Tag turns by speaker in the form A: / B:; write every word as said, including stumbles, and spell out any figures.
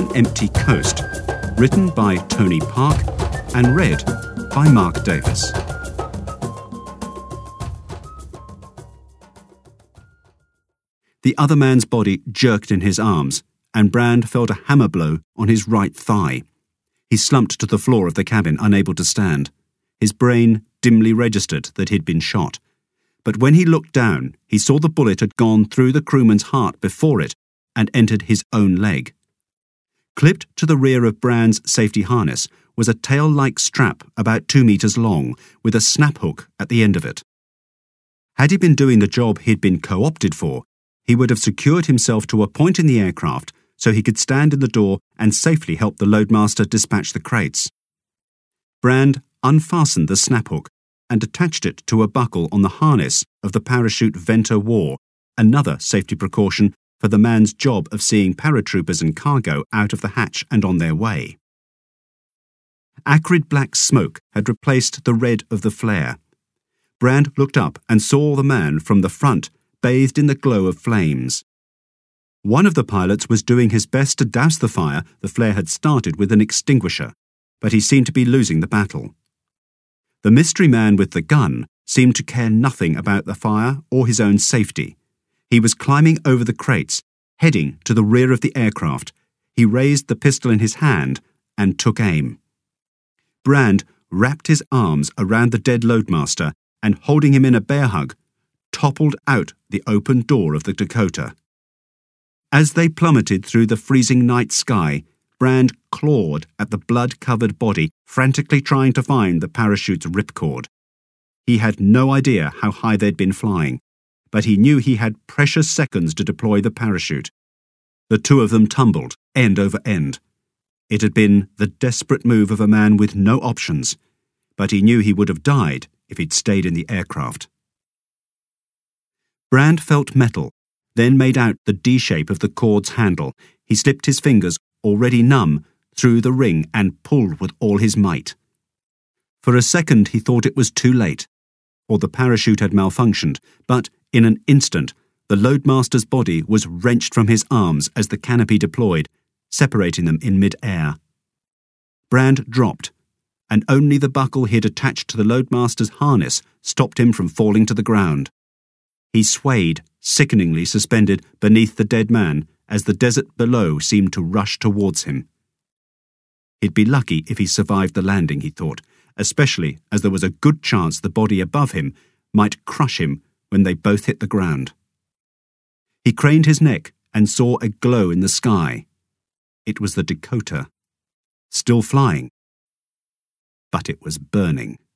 A: an Empty Coast, written by Tony Park and read by Mark Davis. The other man's body jerked in his arms, and Brand felt a hammer blow on his right thigh. He slumped to the floor of the cabin, unable to stand. His brain dimly registered that he'd been shot. But when he looked down, he saw the bullet had gone through the crewman's heart before it and entered his own leg. Clipped to the rear of Brand's safety harness was a tail-like strap about two metres long, with a snap hook at the end of it. Had he been doing the job he'd been co-opted for, he would have secured himself to a point in the aircraft so he could stand in the door and safely help the loadmaster dispatch the crates. Brand unfastened the snap hook and attached it to a buckle on the harness of the parachute Venter War, another safety precaution for the man's job of seeing paratroopers and cargo out of the hatch and on their way. Acrid black smoke had replaced the red of the flare. Brand looked up and saw the man from the front, bathed in the glow of flames. One of the pilots was doing his best to douse the fire the flare had started with an extinguisher, but he seemed to be losing the battle. The mystery man with the gun seemed to care nothing about the fire or his own safety. He was climbing over the crates, heading to the rear of the aircraft. He raised the pistol in his hand and took aim. Brand wrapped his arms around the dead loadmaster and, holding him in a bear hug, toppled out the open door of the Dakota. As they plummeted through the freezing night sky, Brand clawed at the blood-covered body, frantically trying to find the parachute's ripcord. He had no idea how high they'd been flying, but he knew he had precious seconds to deploy the parachute. The two of them tumbled, end over end. It had been the desperate move of a man with no options, but he knew he would have died if he'd stayed in the aircraft. Brand felt metal, then made out the D-shape of the cord's handle. He slipped his fingers, already numb, through the ring and pulled with all his might. For a second he thought it was too late, or the parachute had malfunctioned, but in an instant the loadmaster's body was wrenched from his arms as the canopy deployed, separating them in mid-air. Brand dropped, and only the buckle he had attached to the loadmaster's harness stopped him from falling to the ground. He swayed, sickeningly suspended beneath the dead man as the desert below seemed to rush towards him. He'd be lucky if he survived the landing, he thought, especially as there was a good chance the body above him might crush him when they both hit the ground. He craned his neck and saw a glow in the sky. It was the Dakota, still flying, but it was burning.